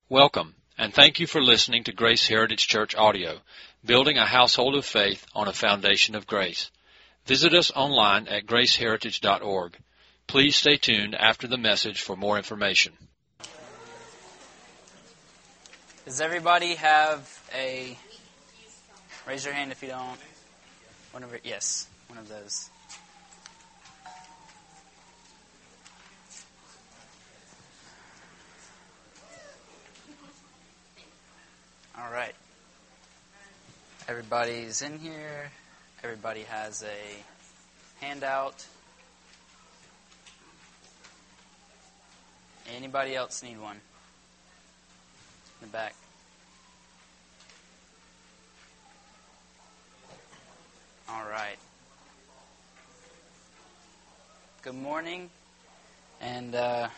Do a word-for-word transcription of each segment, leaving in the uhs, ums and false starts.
Welcome, and thank you for listening to Grace Heritage Church Audio, building a household of faith on a foundation of grace. Visit us online at grace heritage dot org. Please stay tuned after the message for more information. Does everybody have a... Raise your hand if you don't. One of it, yes, one of those. All right. Everybody's in here. Everybody has a handout. Anybody else need one? In the back. All right. Good morning. And uh,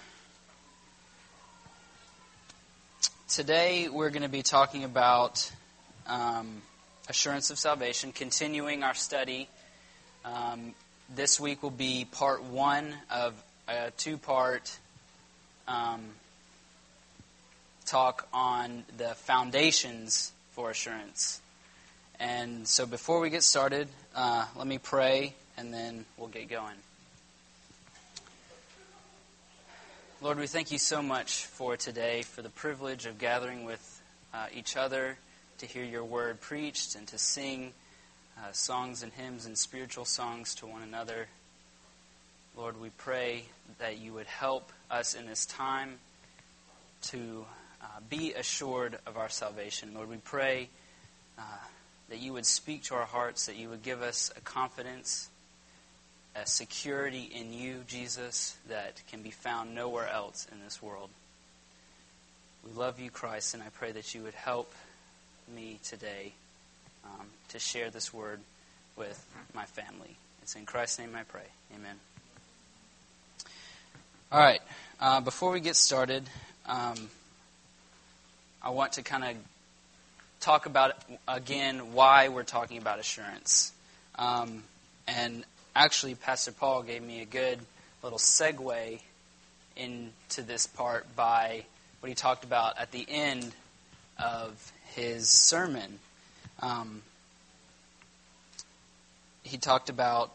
today we're going to be talking about um, assurance of salvation, continuing our study. Um, this week will be part one of a two-part um, talk on the foundations for assurance. And so before we get started, uh, let me pray, and then we'll get going. Lord, we thank you so much for today, for the privilege of gathering with uh, each other to hear your word preached and to sing uh, songs and hymns and spiritual songs to one another. Lord, we pray that you would help us in this time to uh, be assured of our salvation. Lord, we pray uh, that you would speak to our hearts, that you would give us a confidence, a security in you, Jesus, that can be found nowhere else in this world. We love you, Christ, and I pray that you would help me today um, to share this word with my family. It's in Christ's name I pray. Amen. All right. Uh, before we get started, um, I want to kind of talk about, again, why we're talking about assurance. Um, and actually, Pastor Paul gave me a good little segue into this part by what he talked about at the end of his sermon. Um, he talked about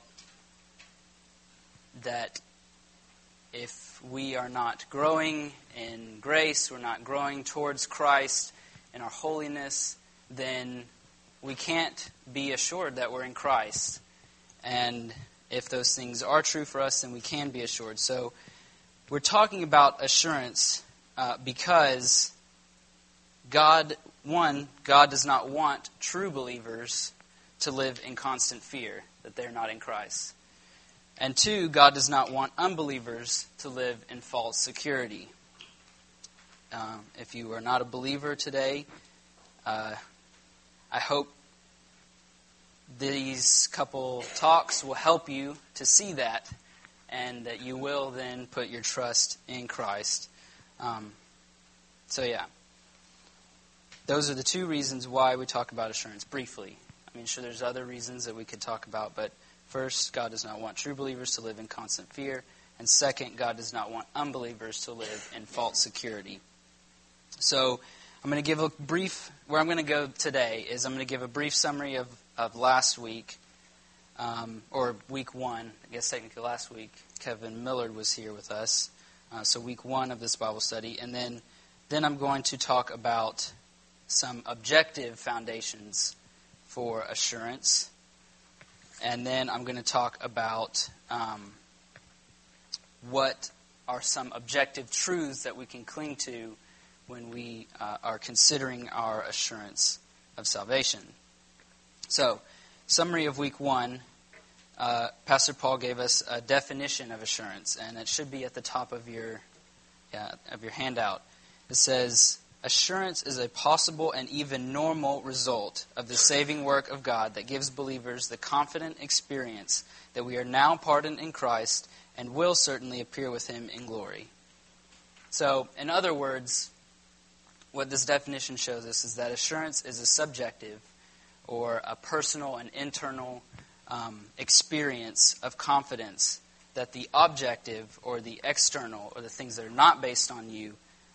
that if we are not growing in grace, we're not growing towards Christ in our holiness, then we can't be assured that we're in Christ. And if those things are true for us, then we can be assured. So we're talking about assurance uh, because God, one, God does not want true believers to live in constant fear that they're not in Christ. And two, God does not want unbelievers to live in false security. Um, if you are not a believer today, uh, I hope these couple talks will help you to see that, and that you will then put your trust in Christ. Um, so yeah, those are the two reasons why we talk about assurance, briefly. I mean, sure, there's other reasons that we could talk about, but first, God does not want true believers to live in constant fear, and second, God does not want unbelievers to live in false security. So I'm going to give a brief, where I'm going to go today is I'm going to give a brief summary of, of last week, um, or week one. I guess technically last week, Kevin Millard was here with us. Uh, so week one of this Bible study. And then, then I'm going to talk about some objective foundations for assurance. And then I'm going to talk about um, what are some objective truths that we can cling to when we uh, are considering our assurance of salvation. So, summary of week one, uh, Pastor Paul gave us a definition of assurance, and it should be at the top of your uh, of your handout. It says, assurance is a possible and even normal result of the saving work of God that gives believers the confident experience that we are now pardoned in Christ and will certainly appear with Him in glory. So, in other words, what this definition shows us is that assurance is a subjective or a personal and internal um, experience of confidence that the objective or the external or the things that are not based on you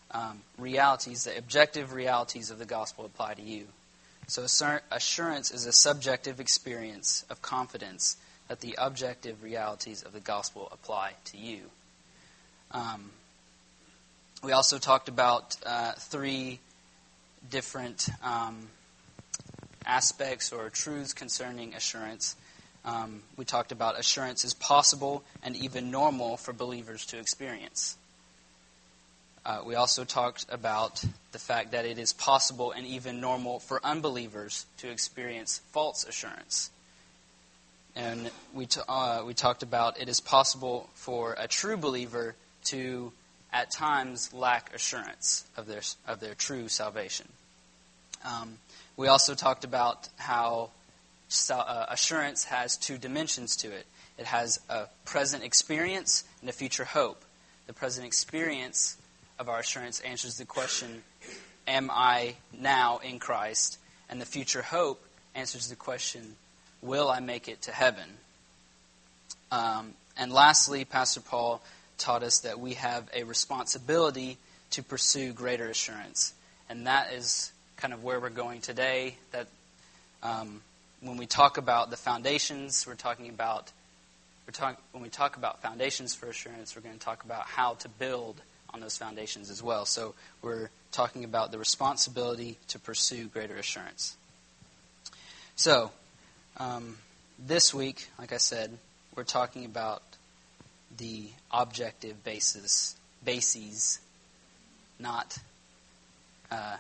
um, realities, the objective realities of the gospel apply to you. So assurance is a subjective experience of confidence that the objective realities of the gospel apply to you. Um, we also talked about uh, three different um, aspects or truths concerning assurance. Um, we talked about assurance is possible and even normal for believers to experience. Uh, we also talked about the fact that it is possible and even normal for unbelievers to experience false assurance. And we t- uh, we talked about it is possible for a true believer to, at times, lack assurance of their of their true salvation. Um, we also talked about how uh, assurance has two dimensions to it. It has a present experience and a future hope. The present experience of our assurance answers the question, am I now in Christ? And the future hope answers the question, will I make it to heaven? Um, and lastly, Pastor Paul taught us that we have a responsibility to pursue greater assurance. And that is kind of where we're going today. That um, when we talk about the foundations, we're talking about, we're talk, when we talk about foundations for assurance, we're going to talk about how to build on those foundations as well. So we're talking about the responsibility to pursue greater assurance. So, um, this week, like I said, we're talking about the objective basis, bases, not. Uh,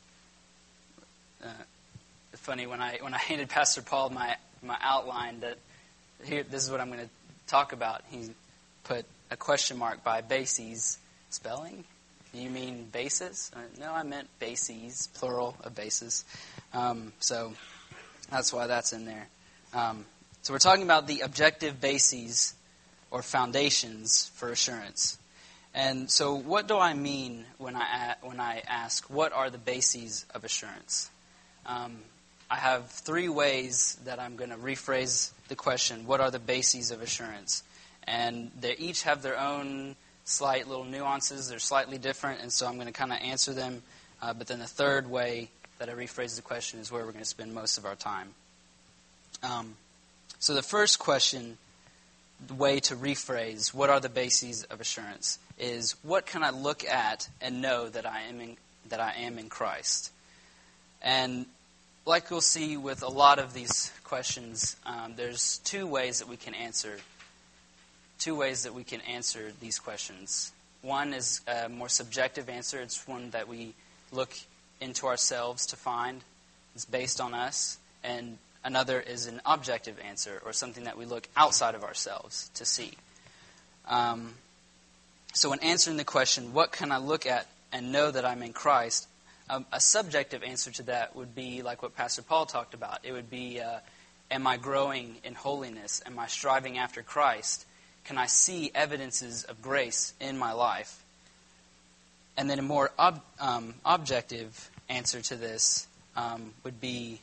uh, funny when I when I handed Pastor Paul my my outline that here this is what I'm going to talk about. He put a question mark by bases. Spelling? Do you mean bases? Uh, no, I meant bases, plural of bases. Um, so that's why that's in there. Um, so we're talking about the objective bases or foundations for assurance. And so what do I mean when I when I ask, what are the bases of assurance? Um, I have three ways that I'm going to rephrase the question, what are the bases of assurance? And they each have their own slight little nuances. They're slightly different, and so I'm going to kind of answer them. Uh, but then the third way that I rephrase the question is where we're going to spend most of our time. Um, so the first question, the way to rephrase, what are the bases of assurance, is what can I look at and know that I am in, that I am in Christ? And like we'll see with a lot of these questions, um, there's two ways that we can answer Two ways that we can answer these questions. One is a more subjective answer. It's one that we look into ourselves to find. It's based on us. And another is an objective answer, or something that we look outside of ourselves to see. Um, so in answering the question, what can I look at and know that I'm in Christ, um, a subjective answer to that would be like what Pastor Paul talked about. It would be, uh, am I growing in holiness? Am I striving after Christ? Can I see evidences of grace in my life? And then a more ob- um, objective answer to this um, would be,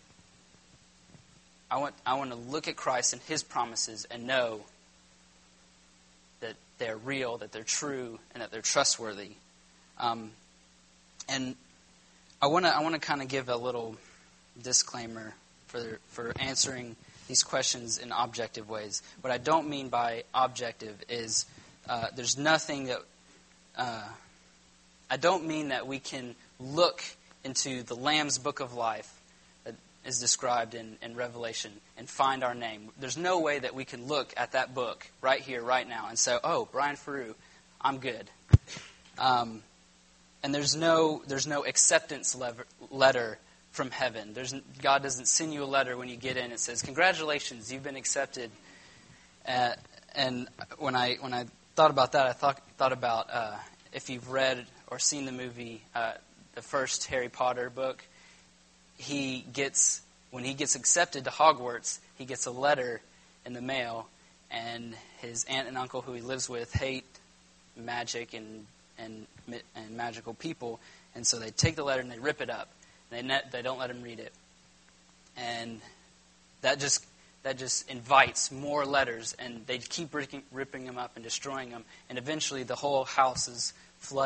I want I want to look at Christ and His promises and know that they're real, that they're true, and that they're trustworthy. Um, and I want to I want to kind of give a little disclaimer for for answering these questions in objective ways. What I don't mean by objective is uh, there's nothing that... Uh, I don't mean that we can look into the Lamb's Book of Life that is described in, in Revelation and find our name. There's no way that we can look at that book right here, right now, and say, oh, Brian Faroo, I'm good. Um, and there's no there's no acceptance lever, letter from heaven. There's, God doesn't send you a letter when you get in. It says, congratulations, you've been accepted. Uh, and when I when I thought about that, I thought thought about uh, if you've read or seen the movie, uh, the first Harry Potter book, he gets, when he gets accepted to Hogwarts, he gets a letter in the mail, and his aunt and uncle who he lives with hate magic and and, and magical people, and so they take the letter and they rip it up. They net, they don't let him read it, and that just that just invites more letters, and they keep ripping, ripping them up and destroying them, and eventually the whole house is flooded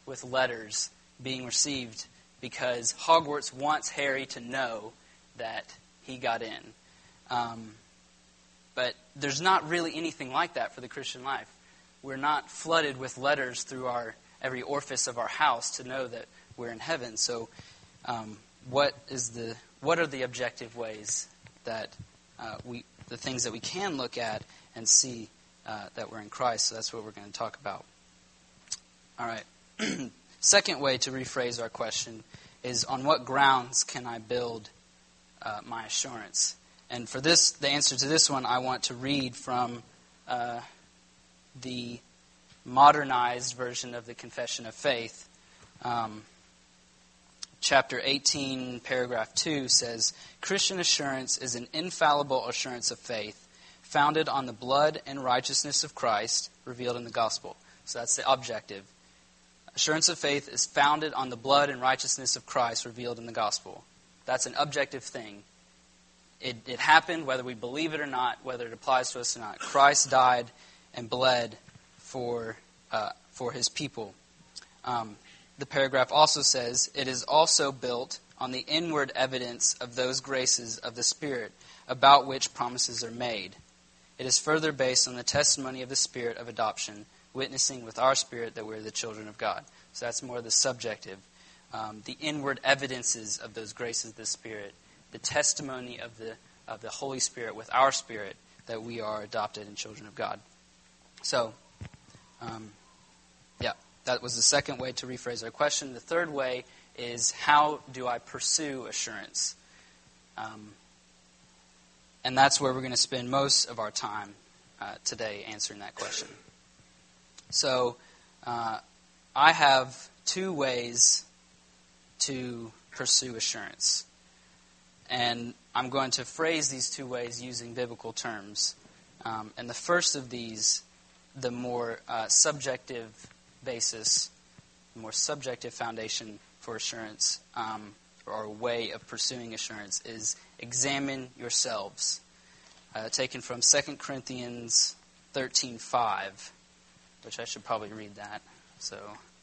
with letters being received because Hogwarts wants Harry to know that he got in. Um, but there's not really anything like that for the Christian life. We're not flooded with letters through our every orifice of our house to know that we're in heaven. So um, what is the what are the objective ways that uh, we the things that we can look at and see uh, that we're in Christ? So that's what we're going to talk about. All right. Second way to rephrase our question is, on what grounds can I build uh, my assurance? And for this, the answer to this one, I want to read from uh, the modernized version of the Confession of Faith. Um, chapter eighteen, paragraph two says, Christian assurance is an infallible assurance of faith, founded on the blood and righteousness of Christ revealed in the gospel. So that's the objective. Assurance of faith is founded on the blood and righteousness of Christ revealed in the gospel. That's an objective thing. It, it happened whether we believe it or not, whether it applies to us or not. Christ died and bled for uh, for his people. Um, the paragraph also says, it is also built on the inward evidence of those graces of the Spirit about which promises are made. It is further based on the testimony of the Spirit of adoption, witnessing with our spirit that we're the children of God. So that's more the subjective. Um, the inward evidences of those graces of the Spirit, the testimony of the of the Holy Spirit with our spirit that we are adopted and children of God. So, um, yeah, that was the second way to rephrase our question. The third way is, how do I pursue assurance? Um, and that's where we're going to spend most of our time uh, today answering that question. So, uh, I have two ways to pursue assurance. And I'm going to phrase these two ways using biblical terms. Um, and the first of these, the more uh, subjective basis, the more subjective foundation for assurance, um, or way of pursuing assurance, is examine yourselves. Uh, taken from Second Corinthians thirteen five, which I should probably read that. So...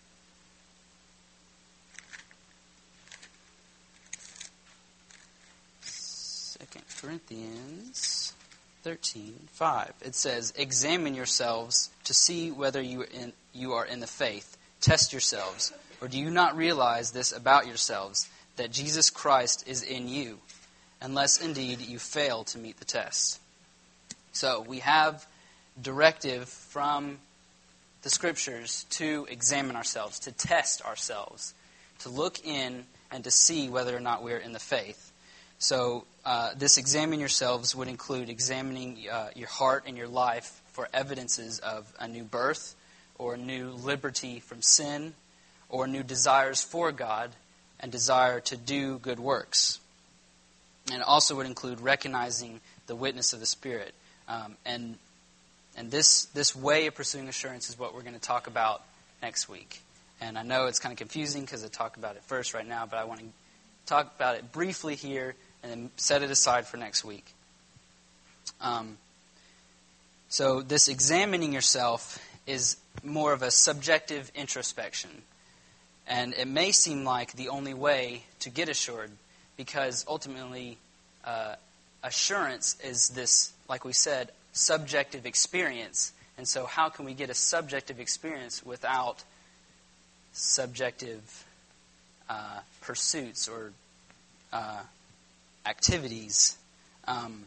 Second Corinthians thirteen five. It says, examine yourselves to see whether you, in, you are in the faith. Test yourselves. Or do you not realize this about yourselves, that Jesus Christ is in you, unless indeed you fail to meet the test? So we have directive from the Scriptures to examine ourselves, to test ourselves, to look in and to see whether or not we're in the faith. So uh, this examine yourselves would include examining uh, your heart and your life for evidences of a new birth, or new liberty from sin, or new desires for God, and desire to do good works. And it also would include recognizing the witness of the Spirit. Um, and and this this way of pursuing assurance is what we're going to talk about next week. And I know it's kind of confusing because I talked about it first right now, but I want to talk about it briefly here and then set it aside for next week. Um, so this examining yourself is more of a subjective introspection. And it may seem like the only way to get assured, because ultimately uh, assurance is this, like we said, subjective experience. And so how can we get a subjective experience without subjective uh, pursuits or uh, activities? Um,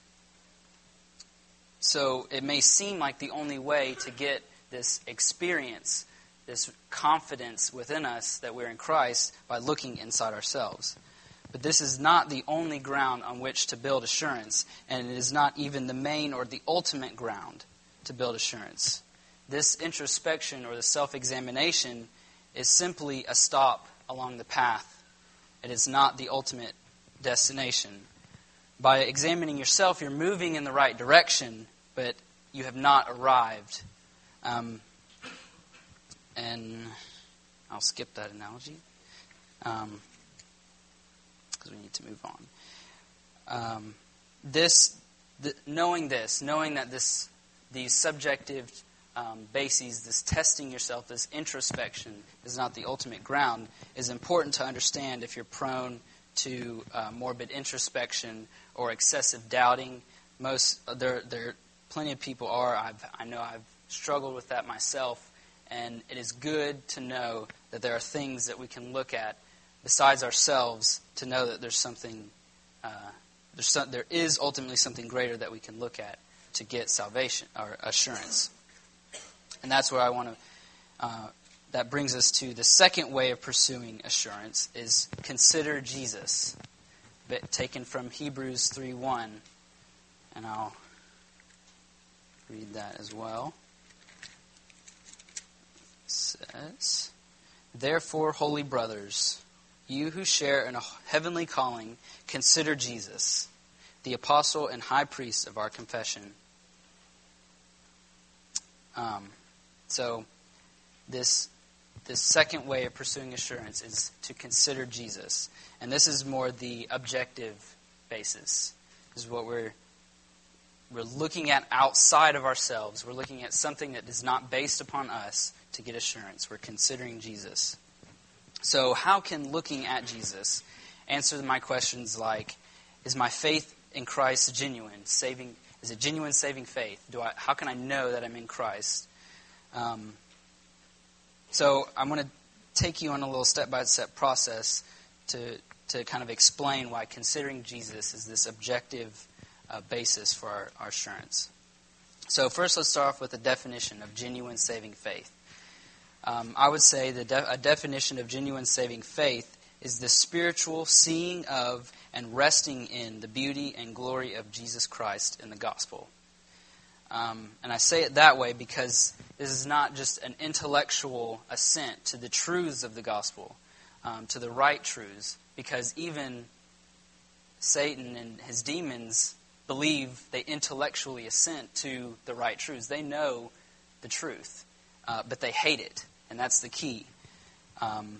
so it may seem like the only way to get this experience, this confidence within us that we're in Christ, by looking inside ourselves. But this is not the only ground on which to build assurance, and it is not even the main or the ultimate ground to build assurance. This introspection or the self-examination is simply a stop along the path. It is not the ultimate destination. By examining yourself, you're moving in the right direction, but you have not arrived. Um, and I'll skip that analogy because um, we need to move on. Um, this, the, knowing this, knowing that this, these subjective um, bases, this testing yourself, this introspection is not the ultimate ground, is important to understand if you're prone to uh, morbid introspection or excessive doubting. Most there, there, plenty of people are. I've, I know I've struggled with that myself, and it is good to know that there are things that we can look at besides ourselves to know that there's something, uh, there's some, there is ultimately something greater that we can look at to get salvation or assurance. And that's where I want to. Uh, that brings us to the second way of pursuing assurance is consider Jesus, taken from Hebrews three one, and I'll read that as well. It says, "Therefore, holy brothers, you who share in a heavenly calling, consider Jesus, the apostle and high priest of our confession." Um, so, this this second way of pursuing assurance is to consider Jesus, and this is more the objective basis. This is what we're we're looking at outside of ourselves. We're looking at something that is not based upon us to get assurance. We're considering Jesus. So how can looking at Jesus answer my questions like, is my faith in Christ genuine? Saving is it genuine saving faith? Do I? How can I know that I'm in Christ? Um, so I'm going to take you on a little step-by-step process to to kind of explain why considering Jesus is this objective uh, basis for our, our assurance. So first, let's start off with a definition of genuine saving faith. Um, I would say the de- a definition of genuine saving faith is the spiritual seeing of and resting in the beauty and glory of Jesus Christ in the gospel. Um, and I say it that way because this is not just an intellectual assent to the truths of the gospel, um, to the right truths, because even Satan and his demons believe they intellectually assent to the right truths. They know the truth, uh, but they hate it, and that's the key. Um,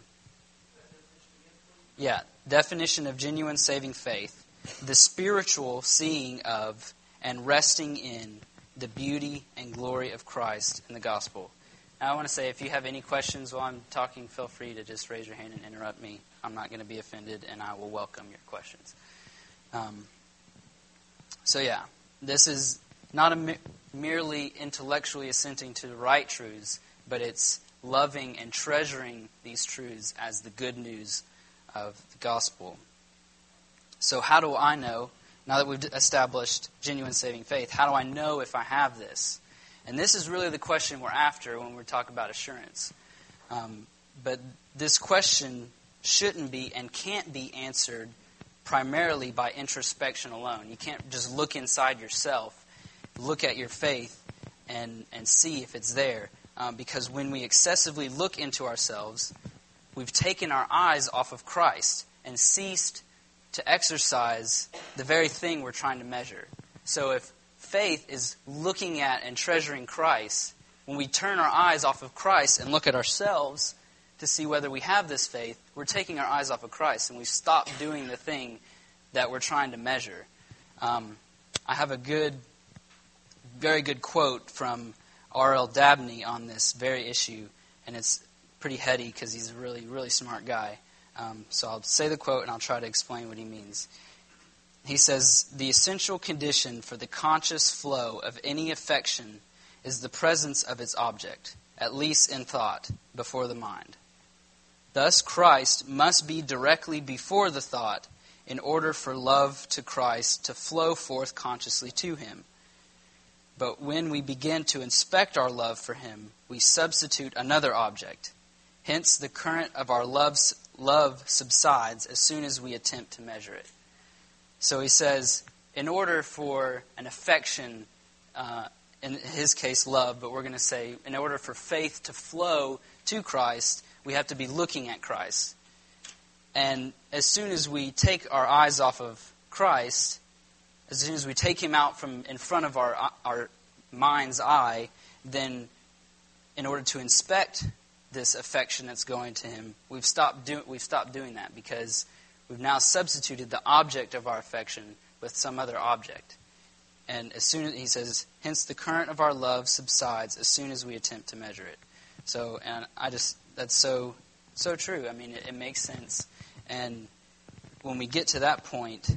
yeah, definition of genuine saving faith: the spiritual seeing of and resting in the beauty and glory of Christ in the gospel. Now, I want to say, if you have any questions while I'm talking, feel free to just raise your hand and interrupt me. I'm not going to be offended, and I will welcome your questions. Um, so, yeah, this is not a me- merely intellectually assenting to the right truths, but it's loving and treasuring these truths as the good news of the gospel. So how do I know, now that we've established genuine saving faith, how do I know if I have this? And this is really the question we're after when we talk about assurance. Um, but this question shouldn't be and can't be answered primarily by introspection alone. You can't just look inside yourself, look at your faith, and, and see if it's there. Um, because when we excessively look into ourselves, we've taken our eyes off of Christ and ceased to exercise the very thing we're trying to measure. So if faith is looking at and treasuring Christ, when we turn our eyes off of Christ and look at ourselves to see whether we have this faith, we're taking our eyes off of Christ, and we've stopped doing the thing that we're trying to measure. Um, I have a good, very good quote from R L Dabney on this very issue, and it's pretty heady because he's a really, really smart guy. Um, so I'll say the quote and I'll try to explain what he means. He says, "The essential condition for the conscious flow of any affection is the presence of its object, at least in thought, before the mind. Thus Christ must be directly before the thought in order for love to Christ to flow forth consciously to him. But when we begin to inspect our love for him, we substitute another object. Hence, the current of our love's, love subsides as soon as we attempt to measure it." So he says, in order for an affection, uh, in his case love, but we're going to say, in order for faith to flow to Christ, we have to be looking at Christ. And as soon as we take our eyes off of Christ, as soon as we take him out from in front of our our mind's eye, then in order to inspect this affection that's going to him, we've stopped do, we've stopped doing that because we've now substituted the object of our affection with some other object. and as soon as he says, hence the current of our love subsides as soon as we attempt to measure it. So, and I just, that's so, so true. I mean, it, it makes sense. And when we get to that point,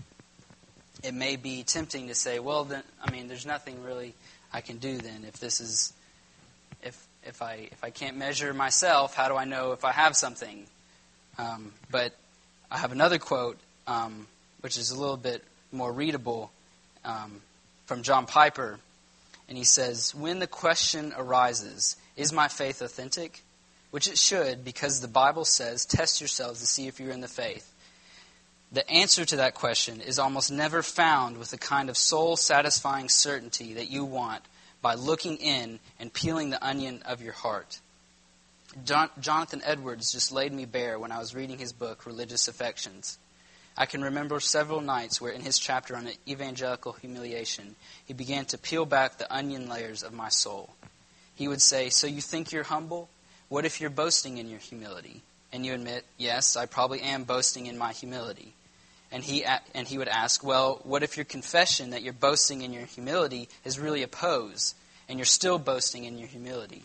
it may be tempting to say, well, then, I mean, there's nothing really I can do then if this is, if if I if I can't measure myself, how do I know if I have something? Um, but I have another quote, um, which is a little bit more readable, um, from John Piper, and he says, when the question arises, is my faith authentic? Which it should, because the Bible says, test yourselves to see if you're in the faith. The answer to that question is almost never found with the kind of soul-satisfying certainty that you want by looking in and peeling the onion of your heart. John, Jonathan Edwards just laid me bare when I was reading his book, Religious Affections. I can remember several nights where in his chapter on evangelical humiliation, he began to peel back the onion layers of my soul. He would say, so you think you're humble? What if you're boasting in your humility? And you admit, yes, I probably am boasting in my humility. And he and he would ask, well, what if your confession that you're boasting in your humility is really a pose, and you're still boasting in your humility?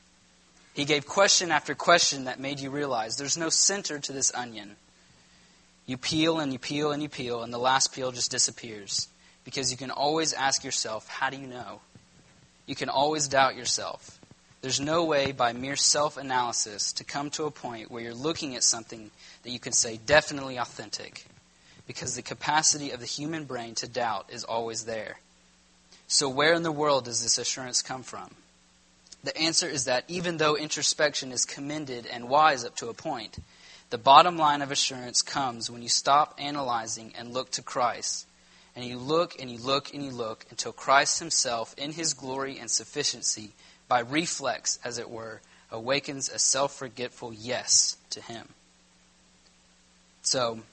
He gave question after question that made you realize there's no center to this onion. You peel and you peel and you peel, and the last peel just disappears. Because you can always ask yourself, how do you know? You can always doubt yourself. There's no way by mere self-analysis to come to a point where you're looking at something that you can say definitely authentic. Because the capacity of the human brain to doubt is always there. So where in the world does this assurance come from? The answer is that even though introspection is commended and wise up to a point, the bottom line of assurance comes when you stop analyzing and look to Christ. And you look and you look and you look until Christ himself, in his glory and sufficiency, by reflex, as it were, awakens a self-forgetful yes to him. So,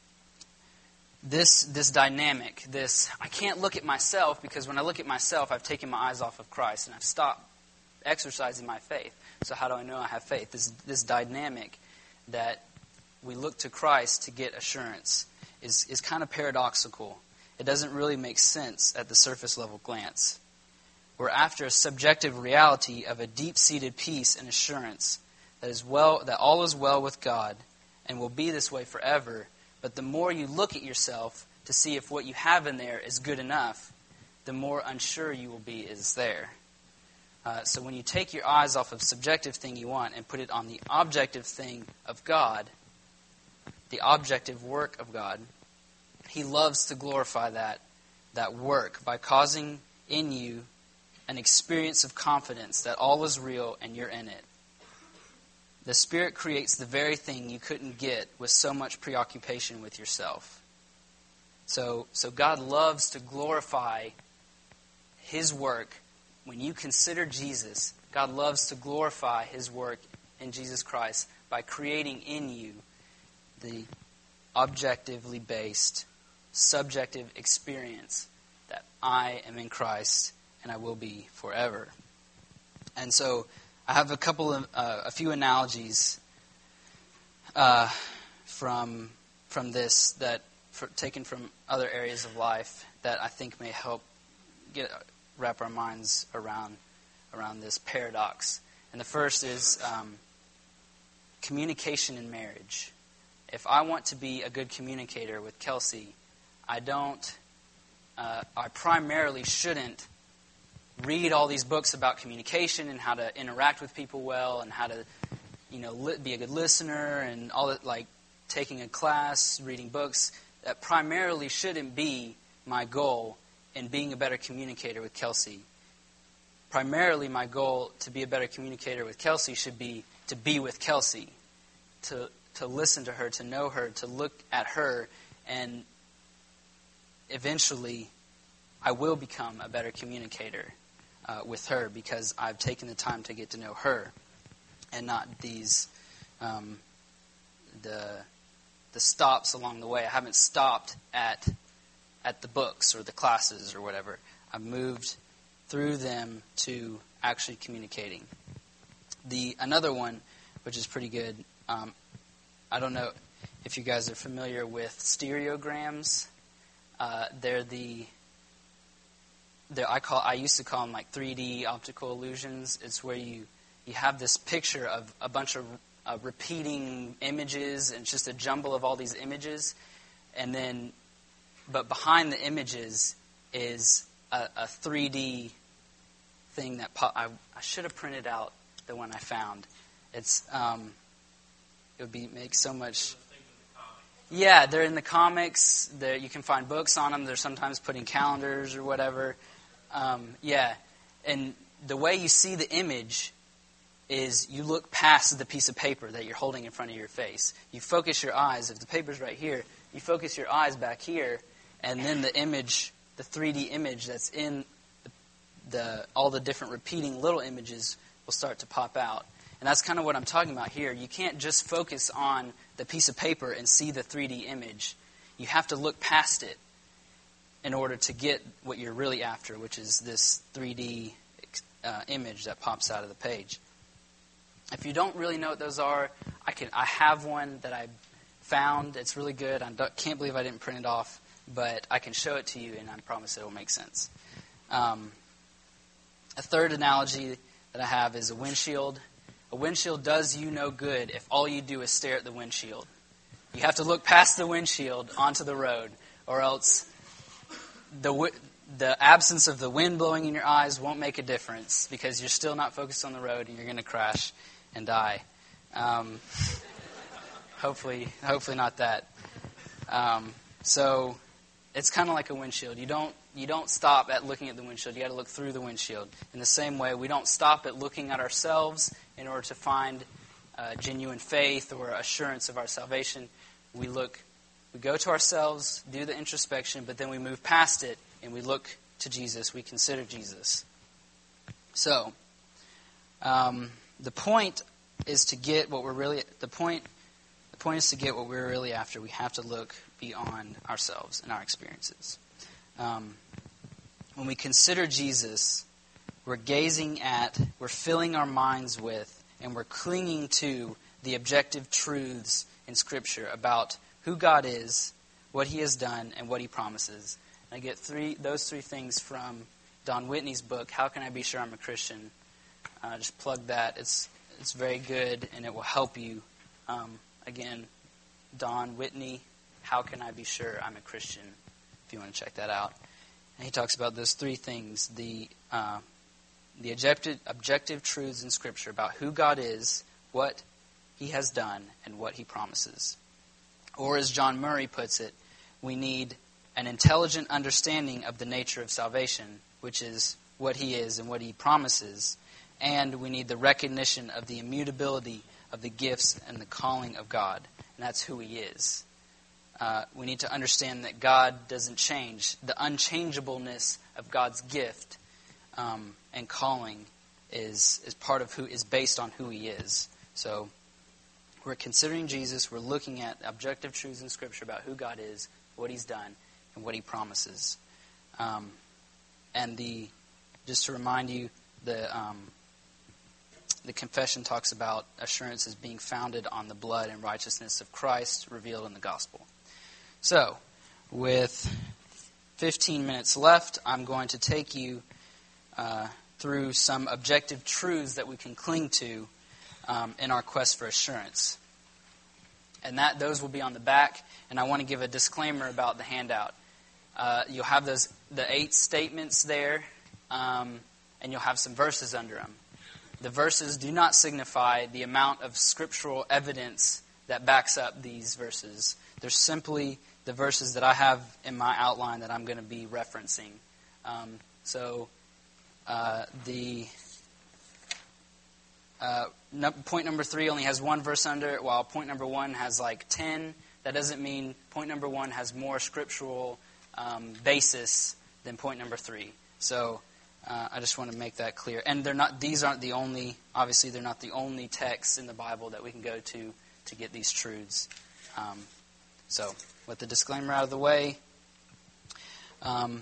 This this dynamic, this, I can't look at myself because when I look at myself, I've taken my eyes off of Christ and I've stopped exercising my faith. So how do I know I have faith? This this dynamic that we look to Christ to get assurance is, is kind of paradoxical. It doesn't really make sense at the surface level glance. We're after a subjective reality of a deep-seated peace and assurance that is well that all is well with God and will be this way forever. But the more you look at yourself to see if what you have in there is good enough, the more unsure you will be is there. Uh, so when you take your eyes off of subjective thing you want and put it on the objective thing of God, the objective work of God, he loves to glorify that, that work by causing in you an experience of confidence that all is real and you're in it. The Spirit creates the very thing you couldn't get with so much preoccupation with yourself. So, so God loves to glorify his work. When you consider Jesus, God loves to glorify his work in Jesus Christ by creating in you the objectively based, subjective experience that I am in Christ and I will be forever. And so I have a couple of, uh, a few analogies uh, from from this that for, taken from other areas of life that I think may help get wrap our minds around around this paradox. And the first is um, communication in marriage. If I want to be a good communicator with Kelsey, I don't. Uh, I primarily shouldn't read all these books about communication and how to interact with people well and how to, you know, li- be a good listener and all that, like taking a class, reading books. That primarily shouldn't be my goal in being a better communicator with Kelsey. Primarily my goal to be a better communicator with Kelsey should be to be with Kelsey, to to listen to her, to know her, to look at her, and eventually I will become a better communicator uh, with her because I've taken the time to get to know her and not these um, the the stops along the way. I haven't stopped at at the books or the classes or whatever. I've moved through them to actually communicating. The another one, which is pretty good, um, I don't know if you guys are familiar with stereograms. Uh, they're the I call I used to call them like three D optical illusions. It's where you, you have this picture of a bunch of uh, repeating images, and it's just a jumble of all these images. And then, but behind the images is a, a three D thing that po- I, I should have printed out the one I found. It's um, it would be make so much. Yeah, they're in the comics. There, you can find books on them. They're sometimes put in calendars or whatever. Um, yeah, and the way you see the image is you look past the piece of paper that you're holding in front of your face. You focus your eyes. If the paper's right here, you focus your eyes back here, and then the image, the three D image that's in the, the all the different repeating little images will start to pop out. And that's kind of what I'm talking about here. You can't just focus on the piece of paper and see the three D image. You have to look past it in order to get what you're really after, which is this three D uh, image that pops out of the page. If you don't really know what those are, I can. I have one that I found. It's really good. I can't believe I didn't print it off, but I can show it to you, and I promise it will make sense. Um, a third analogy that I have is a windshield. A windshield does you no good if all you do is stare at the windshield. You have to look past the windshield onto the road, or else the the absence of the wind blowing in your eyes won't make a difference because you're still not focused on the road and you're going to crash and die. Um, hopefully, hopefully not that. Um, so it's kind of like a windshield. You don't you don't stop at looking at the windshield. You got to look through the windshield. In the same way, we don't stop at looking at ourselves in order to find uh, genuine faith or assurance of our salvation. We look, we go to ourselves, do the introspection, but then we move past it and we look to Jesus. We consider Jesus. So, um, the point is to get what we're really the point. The point is to get what we're really after. We have to look beyond ourselves and our experiences. Um, when we consider Jesus, we're gazing at, we're filling our minds with, and we're clinging to the objective truths in Scripture about who God is, what He has done, and what He promises. And I get three those three things from Don Whitney's book, How Can I Be Sure I'm a Christian? Uh, just plug that. It's it's very good, and it will help you. Um, again, Don Whitney, How Can I Be Sure I'm a Christian? If you want to check that out. And he talks about those three things, the uh, the objective, objective truths in Scripture about who God is, what He has done, and what He promises. Or as John Murray puts it, we need an intelligent understanding of the nature of salvation, which is what He is and what He promises, and we need the recognition of the immutability of the gifts and the calling of God, and that's who He is. Uh, we need to understand that God doesn't change. The unchangeableness of God's gift um, and calling is is part of who is based on who He is. So we're considering Jesus. We're looking at objective truths in Scripture about who God is, what He's done, and what He promises. Um, and the just to remind you, the um, the confession talks about assurance as being founded on the blood and righteousness of Christ revealed in the gospel. So, with fifteen minutes left, I'm going to take you uh, through some objective truths that we can cling to um, in our quest for assurance. And that those will be on the back, and I want to give a disclaimer about the handout. Uh, you'll have those the eight statements there, um, and you'll have some verses under them. The verses do not signify the amount of scriptural evidence that backs up these verses. They're simply the verses that I have in my outline that I'm going to be referencing. Um, so uh, the uh, no, point number three only has one verse under it, while point number one has like ten. That doesn't mean point number one has more scriptural um, basis than point number three. So uh, I just want to make that clear. And they're not; these aren't the only. Obviously, they're not the only texts in the Bible that we can go to to get these truths. Um, so, with the disclaimer out of the way, um,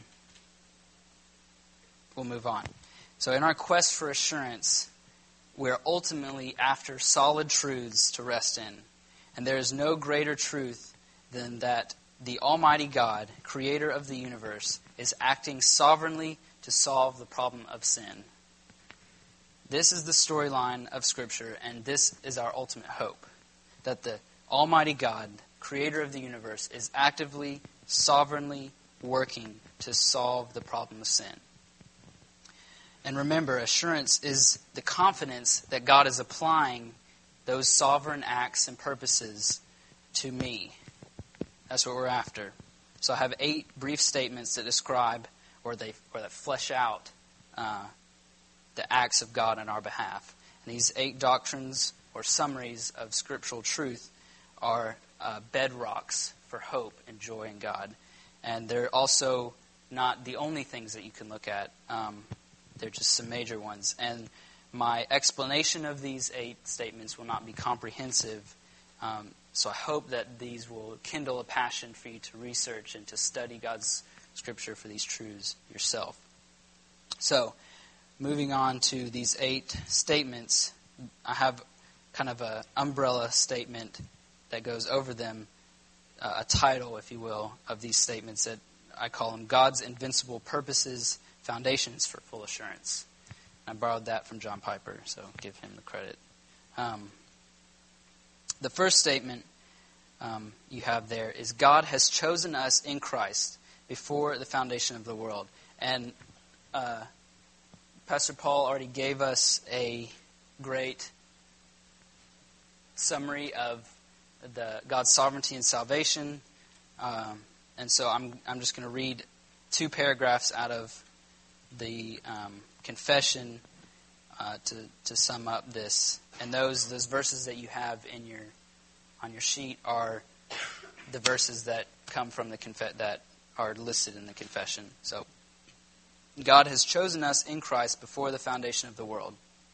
we'll move on. So, in our quest for assurance, we're ultimately after solid truths to rest in. And there is no greater truth than that the Almighty God, creator of the universe, is acting sovereignly to to solve the problem of sin. This is the storyline of Scripture, and this is our ultimate hope, that the Almighty God, creator of the universe, is actively, sovereignly working to solve the problem of sin. And remember, assurance is the confidence that God is applying those sovereign acts and purposes to me. That's what we're after. So I have eight brief statements that describe or they or that flesh out uh, the acts of God on our behalf. And these eight doctrines or summaries of scriptural truth are uh, bedrocks for hope and joy in God. And they're also not the only things that you can look at. Um, they're just some major ones. And my explanation of these eight statements will not be comprehensive. Um, so I hope that these will kindle a passion for you to research and to study God's Scripture for these truths yourself. So, moving on to these eight statements, I have kind of an umbrella statement that goes over them, uh, a title, if you will, of these statements that I call them God's Invincible Purposes, Foundations for Full Assurance. I borrowed that from John Piper, so give him the credit. Um, the first statement um, you have there is God has chosen us in Christ before the foundation of the world. And uh, Pastor Paul already gave us a great summary of the God's sovereignty and salvation. Um, and so I'm I'm just going to read two paragraphs out of the um, confession uh, to to sum up this. And those those verses that you have in your on your sheet are the verses that come from the conf- that are listed in the confession. So, God has chosen us in Christ before the foundation of the world.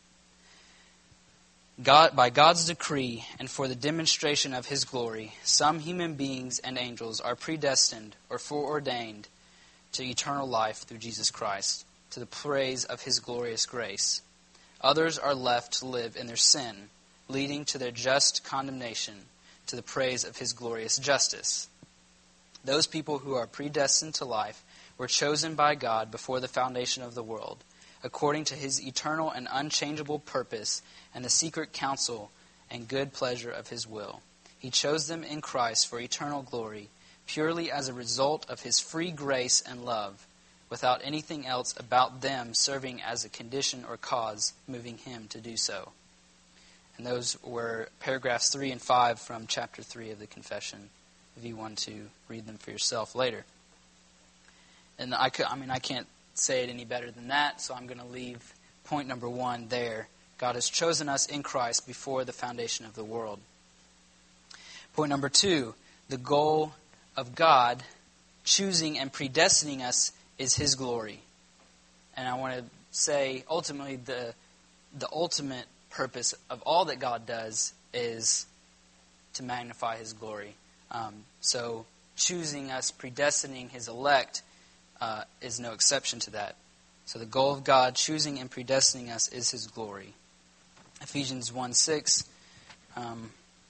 God, by God's decree and for the demonstration of His glory, some human beings and angels are predestined or foreordained to eternal life through Jesus Christ, to the praise of His glorious grace. Others are left to live in their sin, leading to their just condemnation, to the praise of His glorious justice. Those people who are predestined to life were chosen by God before the foundation of the world, according to His eternal and unchangeable purpose and the secret counsel and good pleasure of His will. He chose them in Christ for eternal glory, purely as a result of His free grace and love, without anything else about them serving as a condition or cause moving Him to do so. And those were paragraphs three and five from chapter three of the confession, if you want to read them for yourself later. And I, could, I mean, I can't say it any better than that, so I'm going to leave point number one there. God has chosen us in Christ before the foundation of the world. Point number two, the goal of God choosing and predestining us is His glory. And I want to say, ultimately, the the ultimate purpose of all that God does is to magnify His glory. Um, so choosing us, predestining His elect, uh, is no exception to that. So the goal of God choosing and predestining us is His glory. Ephesians one six, um,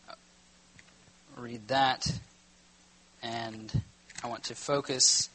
read that, and I want to focus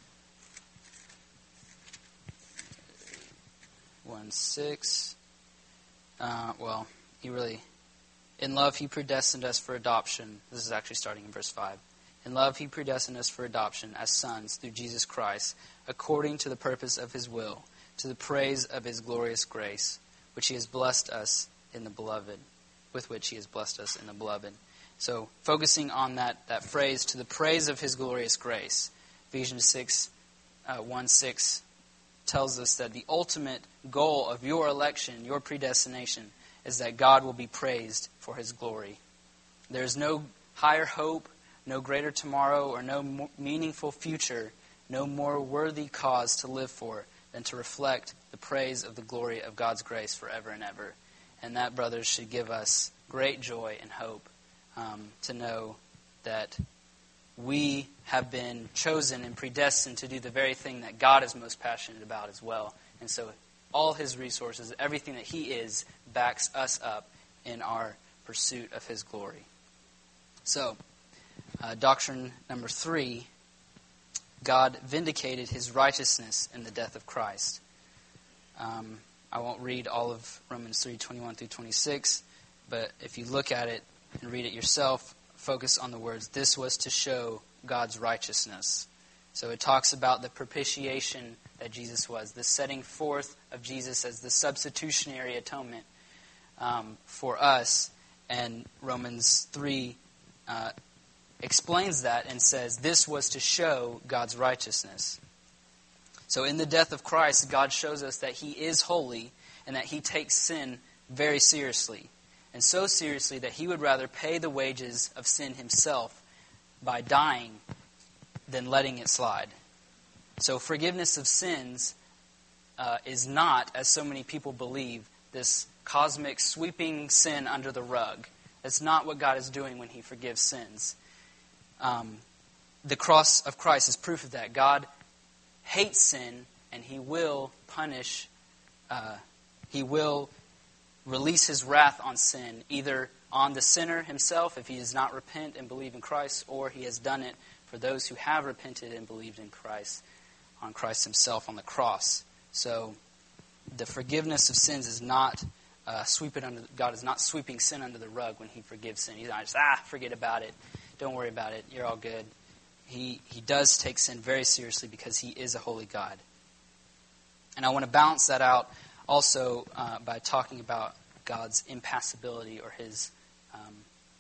one six. Uh, well, He really... In love, He predestined us for adoption. This is actually starting in verse five. In love, He predestined us for adoption as sons through Jesus Christ, according to the purpose of His will, to the praise of His glorious grace, which He has blessed us in the beloved, with which He has blessed us in the beloved. So, focusing on that, that phrase, to the praise of His glorious grace, Ephesians six, uh, one six tells us that the ultimate goal of your election, your predestination, is that God will be praised for His glory. There is no higher hope, no greater tomorrow, or no more meaningful future, no more worthy cause to live for than to reflect the praise of the glory of God's grace forever and ever. And that, brothers, should give us great joy and hope um, to know that we have been chosen and predestined to do the very thing that God is most passionate about as well. And so all His resources, everything that He is, backs us up in our pursuit of His glory. So, uh, doctrine number three, God vindicated His righteousness in the death of Christ. Um, I won't read all of Romans three, twenty-one through twenty-six, but if you look at it and read it yourself, focus on the words, this was to show God's righteousness. So it talks about the propitiation that Jesus was, the setting forth of Jesus as the substitutionary atonement um, for us. And Romans three uh, explains that and says this was to show God's righteousness. So in the death of Christ, God shows us that He is holy and that He takes sin very seriously. And so seriously that He would rather pay the wages of sin Himself by dying than letting it slide. So forgiveness of sins uh, is not, as so many people believe, this cosmic sweeping sin under the rug. That's not what God is doing when He forgives sins. Um, the cross of Christ is proof of that. God hates sin, and He will punish, uh, He will release His wrath on sin, either on the sinner himself if he does not repent and believe in Christ, or He has done it for those who have repented and believed in Christ, on Christ Himself on the cross. So the forgiveness of sins is not uh, sweep it under. God is not sweeping sin under the rug when He forgives sin. He's not just, ah, forget about it. Don't worry about it. You're all good. He he does take sin very seriously because He is a holy God. And I want to balance that out also uh, by talking about God's impassibility, or His um,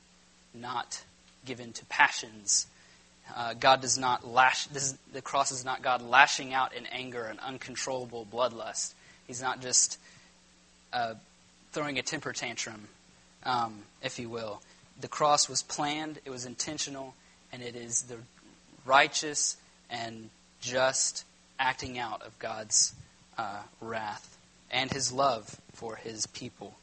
not given to passions. Uh, God does not lash. This is, the cross is not God lashing out in anger and uncontrollable bloodlust. He's not just uh, throwing a temper tantrum, um, if you will. The cross was planned, it was intentional, and it is the righteous and just acting out of God's uh, wrath and His love for His people.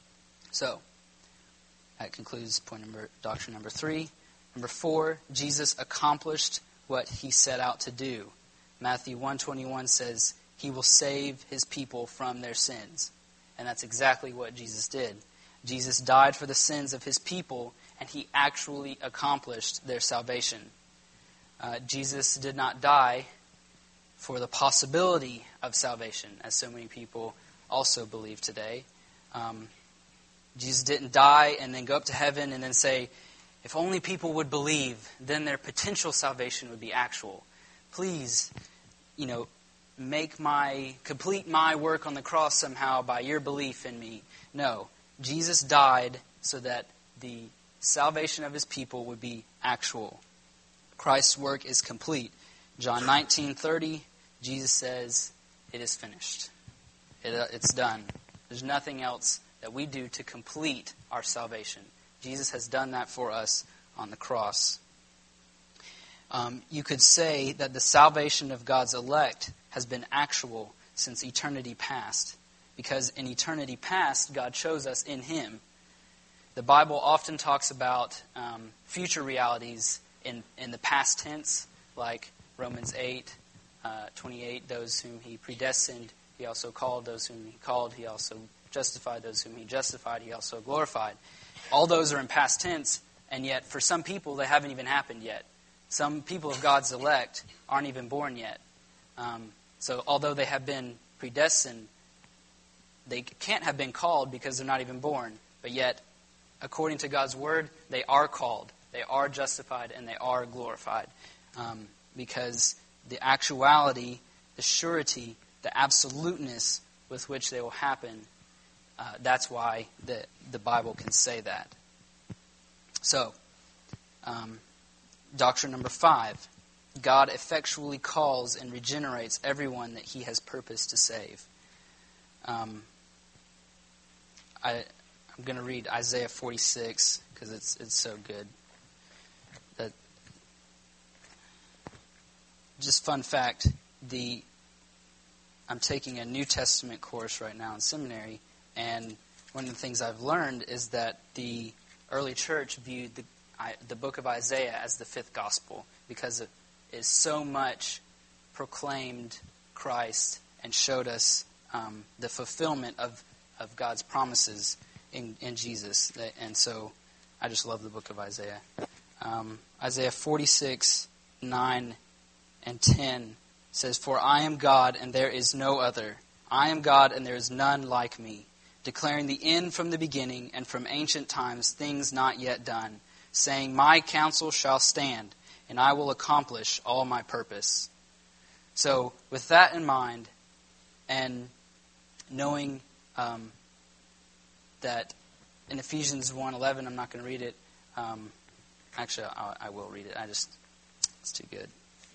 So, that concludes point number, doctrine number three. Number four, Jesus accomplished what He set out to do. Matthew one twenty-one says, He will save His people from their sins. And that's exactly what Jesus did. Jesus died for the sins of His people, and He actually accomplished their salvation. Uh, Jesus did not die for the possibility of salvation, as so many people also believe today. Um, Jesus didn't die and then go up to heaven and then say, if only people would believe, then their potential salvation would be actual. Please, you know, make my, complete my work on the cross somehow by your belief in me. No, Jesus died so that the salvation of His people would be actual. Christ's work is complete. John nineteen thirty, Jesus says, it is finished. It, uh, it's done. There's nothing else that we do to complete our salvation. Jesus has done that for us on the cross. Um, you could say that the salvation of God's elect has been actual since eternity past, because in eternity past, God chose us in Him. The Bible often talks about um, future realities in, in the past tense, like Romans eight, uh, twenty-eight, those whom He predestined, He also called. Those whom He called, He also justified. Those whom He justified, He also glorified. All those are in past tense, and yet for some people, they haven't even happened yet. Some people of God's elect aren't even born yet. Um, so although they have been predestined, they can't have been called because they're not even born. But yet, according to God's Word, they are called, they are justified, and they are glorified. Um, because the actuality, the surety, the absoluteness with which they will happen, uh, that's why the, the Bible can say that. So, um, doctrine number five. God effectually calls and regenerates everyone that He has purposed to save. Um, I, I'm going to read Isaiah forty-six because it's it's so good. That, just fun fact, the I'm taking a New Testament course right now in seminary, and one of the things I've learned is that the early church viewed the I, the book of Isaiah as the fifth gospel because it is so much proclaimed Christ and showed us um, the fulfillment of, of God's promises in, in Jesus. And so I just love the book of Isaiah. Um, Isaiah forty-six, nine and ten says, For I am God and there is no other. I am God, and there is none like me, declaring the end from the beginning, and from ancient times things not yet done, saying, my counsel shall stand, and I will accomplish all my purpose. So, with that in mind, and knowing um, that in Ephesians one eleven, I'm not going to read it. Um, actually, I, I will read it. I just, it's too good.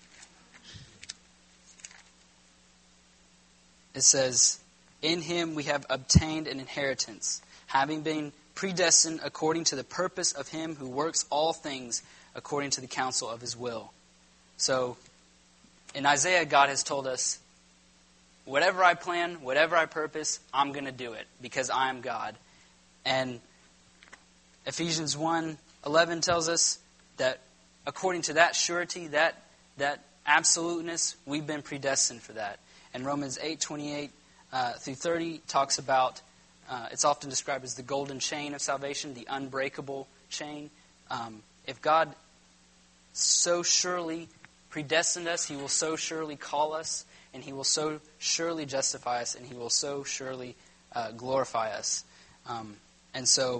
It says, in him we have obtained an inheritance, having been predestined according to the purpose of him who works all things according to the counsel of his will. So, in Isaiah, God has told us, whatever I plan, whatever I purpose, I'm going to do it because I am God. And Ephesians one eleven tells us that according to that surety, that that absoluteness, we've been predestined for that. And Romans eight twenty-eight uh, through thirty talks about, uh, it's often described as the golden chain of salvation, the unbreakable chain. Um, if God so surely predestined us, he will so surely call us, and he will so surely justify us, and he will so surely uh, glorify us. Um, and so,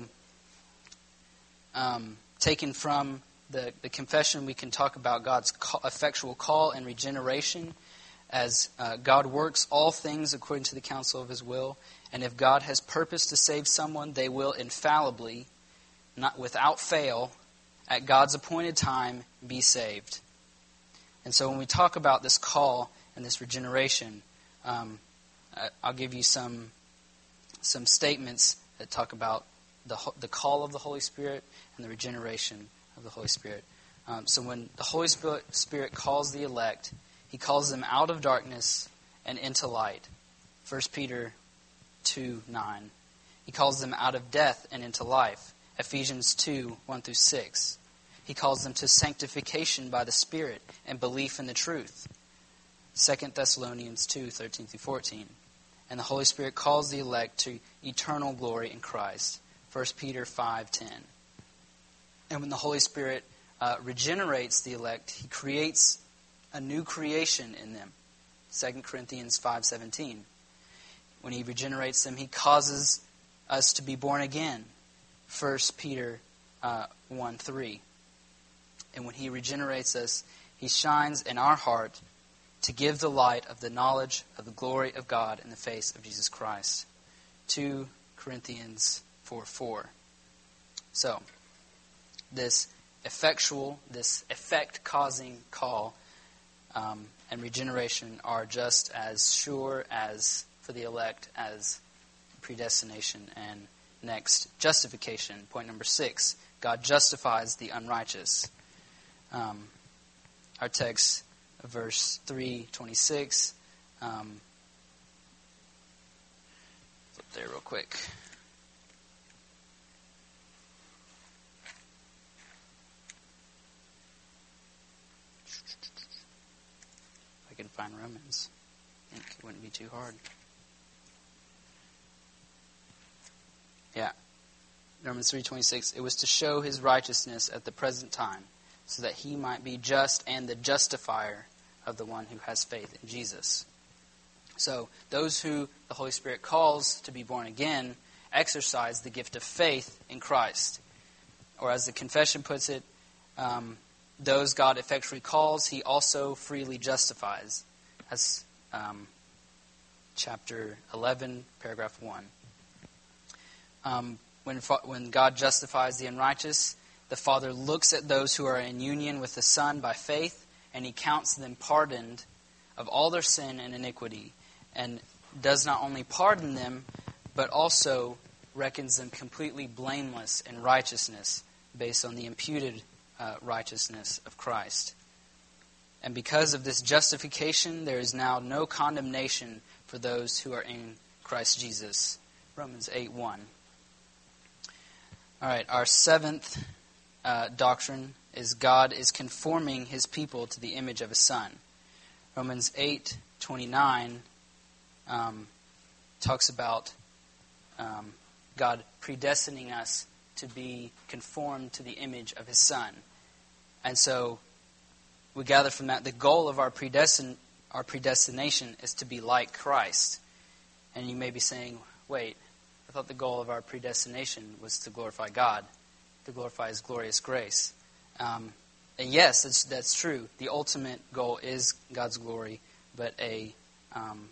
um, taken from the, the confession, we can talk about God's call, effectual call and regeneration, as uh, God works all things according to the counsel of his will. And if God has purposed to save someone, they will infallibly, not without fail, at God's appointed time, be saved. And so when we talk about this call and this regeneration, um, I'll give you some some statements that talk about the the call of the Holy Spirit and the regeneration of the Holy Spirit. Um, so when the Holy Spirit, Spirit calls the elect, he calls them out of darkness and into light. First Peter two nine. He calls them out of death and into life. Ephesians two one through six. He calls them to sanctification by the Spirit and belief in the truth. Second Thessalonians two thirteen through fourteen. And the Holy Spirit calls the elect to eternal glory in Christ. First Peter five ten. And when the Holy Spirit uh, regenerates the elect, he creates a new creation in them. Second Corinthians five seventeen. When he regenerates them, he causes us to be born again. First Peter uh, one three. And when he regenerates us, he shines in our heart to give the light of the knowledge of the glory of God in the face of Jesus Christ. Second Corinthians four four. So, this effectual, this effect-causing call um, and regeneration are just as sure as, for the elect, as predestination. And next, justification. Point number six. God justifies the unrighteous. Um, our text, verse three twenty-six. Um, flip there real quick. If I can find Romans, I think it wouldn't be too hard. Yeah. Romans three twenty-six. It was to show his righteousness at the present time, so that he might be just and the justifier of the one who has faith in Jesus. So those who the Holy Spirit calls to be born again exercise the gift of faith in Christ. Or as the confession puts it, um, those God effectually calls, he also freely justifies. That's um, chapter eleven, paragraph one. Um, when, when God justifies the unrighteous, the Father looks at those who are in union with the Son by faith, and he counts them pardoned of all their sin and iniquity, and does not only pardon them, but also reckons them completely blameless in righteousness based on the imputed uh, righteousness of Christ. And because of this justification, there is now no condemnation for those who are in Christ Jesus. Romans eight one. All right, our seventh uh, doctrine is God is conforming his people to the image of his Son. Romans eight twenty-nine um, talks about um, God predestining us to be conformed to the image of his Son. And so we gather from that the goal of our predestin our predestination is to be like Christ. And you may be saying, wait, I thought the goal of our predestination was to glorify God, to glorify His glorious grace. Um, and yes, that's, that's true. The ultimate goal is God's glory, but a, um,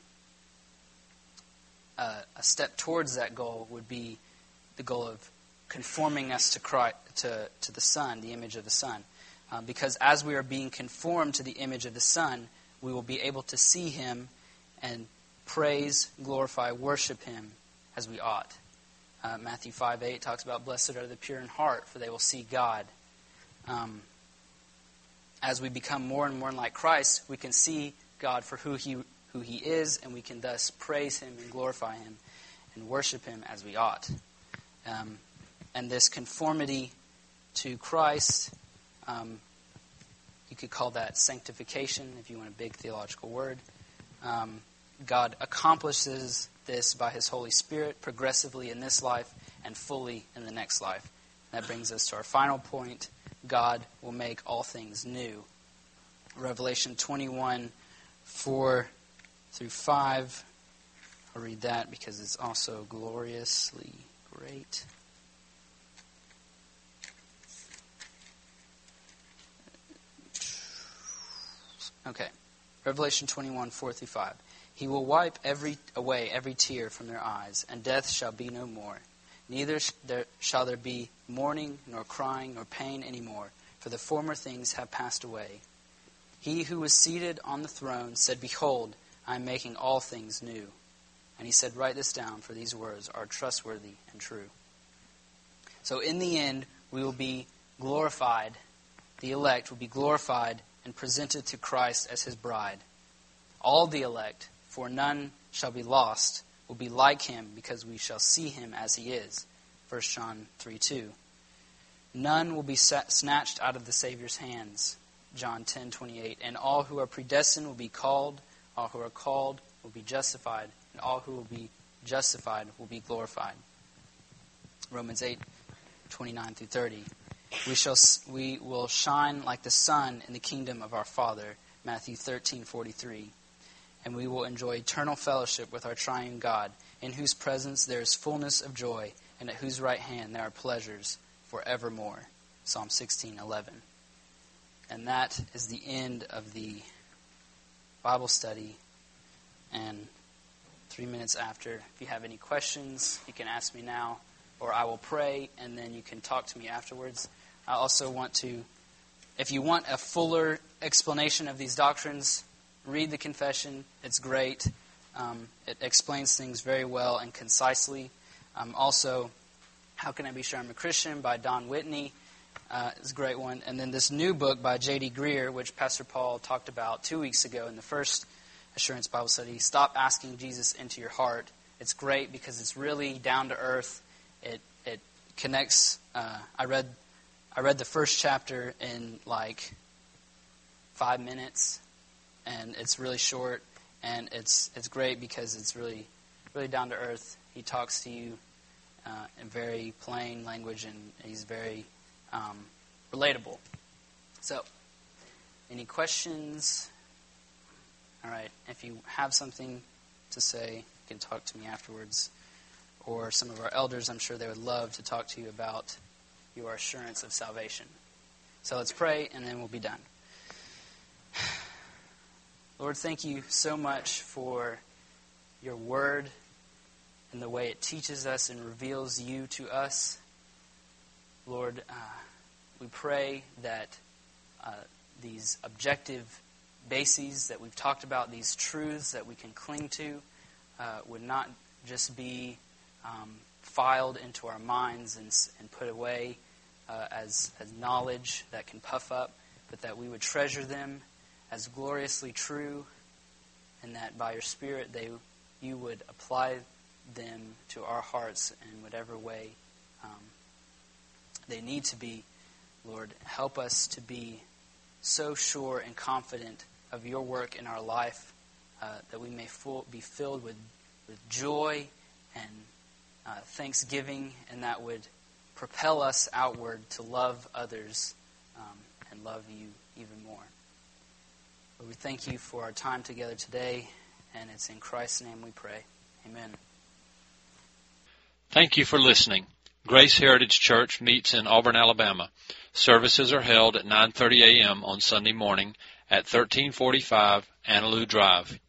a a step towards that goal would be the goal of conforming us to Christ, to, to the Son, the image of the Son. Um, because as we are being conformed to the image of the Son, we will be able to see Him and praise, glorify, worship Him as we ought. Uh, Matthew five eight talks about, blessed are the pure in heart, for they will see God. Um, as we become more and more like Christ, we can see God for who He who He is, and we can thus praise Him and glorify Him and worship Him as we ought. Um, and this conformity to Christ, um, you could call that sanctification, if you want a big theological word. Um, God accomplishes this by His Holy Spirit progressively in this life and fully in the next life. That brings us to our final point. God will make all things new. Revelation twenty-one, four through five. I'll read that because it's also gloriously great. Okay. Revelation twenty-one, four through five. He will wipe every away every tear from their eyes, and death shall be no more. Neither sh- there, shall there be mourning, nor crying, nor pain any more, for the former things have passed away. He who was seated on the throne said, behold, I am making all things new. And He said, write this down, for these words are trustworthy and true. So in the end, we will be glorified. The elect will be glorified and presented to Christ as His bride. All the elect, for none shall be lost, will be like Him, because we shall see Him as He is. First John three two. None will be snatched out of the Savior's hands. John ten twenty-eight. And all who are predestined will be called, all who are called will be justified, and all who will be justified will be glorified. Romans eight twenty-nine through thirty. We shall we will shine like the sun in the kingdom of our Father. Matthew thirteen forty-three. And we will enjoy eternal fellowship with our triune God, in whose presence there is fullness of joy, and at whose right hand there are pleasures forevermore. Psalm sixteen eleven. And that is the end of the Bible study. And three minutes after, if you have any questions, you can ask me now, or I will pray, and then you can talk to me afterwards. I also want to, if you want a fuller explanation of these doctrines, read the confession. It's great. Um, it explains things very well and concisely. Um, also, How Can I Be Sure I'm a Christian by Don Whitney uh, is a great one. And then this new book by J D Greer, which Pastor Paul talked about two weeks ago in the first Assurance Bible Study, Stop Asking Jesus Into Your Heart. It's great because it's really down to earth. It it connects. Uh, I read I read the first chapter in like five minutes, and it's really short, and it's it's great because it's really really down to earth. He talks to you uh, in very plain language, and he's very um, relatable. So, any questions? All right. If you have something to say, you can talk to me afterwards. Or some of our elders, I'm sure they would love to talk to you about your assurance of salvation. So let's pray, and then we'll be done. Lord, thank you so much for your word and the way it teaches us and reveals you to us. Lord, uh, we pray that uh, these objective bases that we've talked about, these truths that we can cling to, uh, would not just be um, filed into our minds and, and put away uh, as, as knowledge that can puff up, but that we would treasure them as gloriously true, and that by your Spirit they you would apply them to our hearts in whatever way um, they need to be. Lord, help us to be so sure and confident of your work in our life uh, that we may full, be filled with, with joy and uh, thanksgiving, and that would propel us outward to love others um, and love you even more. Lord, we thank you for our time together today, and it's in Christ's name we pray. Amen. Thank you for listening. Grace Heritage Church meets in Auburn, Alabama. Services are held at nine thirty a.m. on Sunday morning at thirteen forty-five Annaloo Drive.